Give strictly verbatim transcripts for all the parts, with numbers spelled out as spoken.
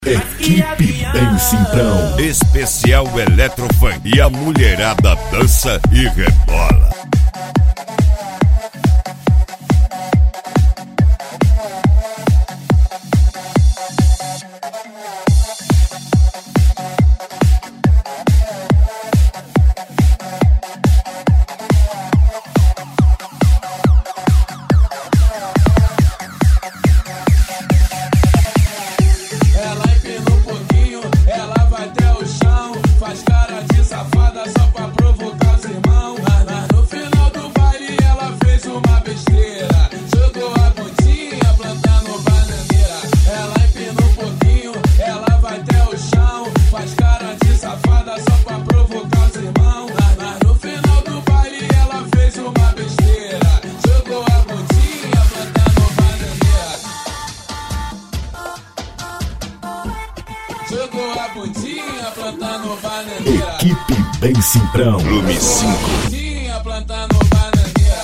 Equipe Bem Simprão. Especial Eletrofunk. E a mulherada dança e rebola. Faz cara de safada só pra provocar os irmãos. Mas no final do baile ela fez uma besteira. Jogou a pontinha plantando bananeira. Ela empinou um pouquinho, ela vai até o chão. Faz cara de safada só pra provocar os irmãos. Mas no final do baile ela fez uma besteira. Jogou a pontinha plantando bananeira. Jogou a pontinha plantando bananeira. Equipe Bem Simprão. Volume cinco. Plantando bananeira.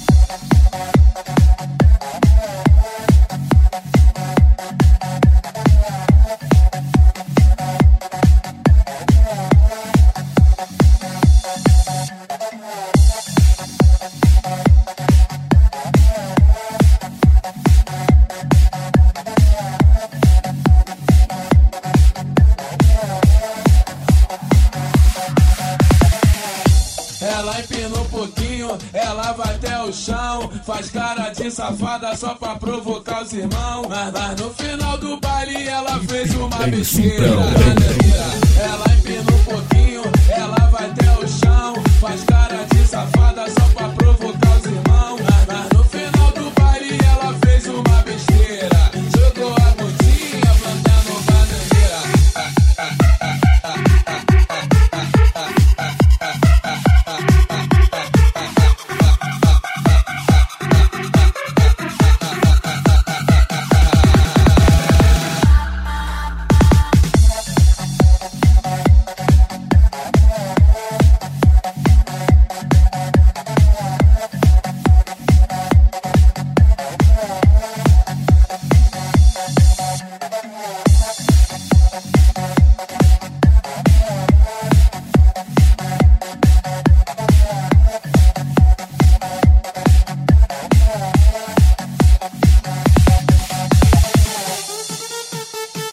Ela empina um pouquinho, ela vai até o chão. Faz cara de safada só pra provocar os irmãos. Mas, mas no final do baile ela fez uma besteira.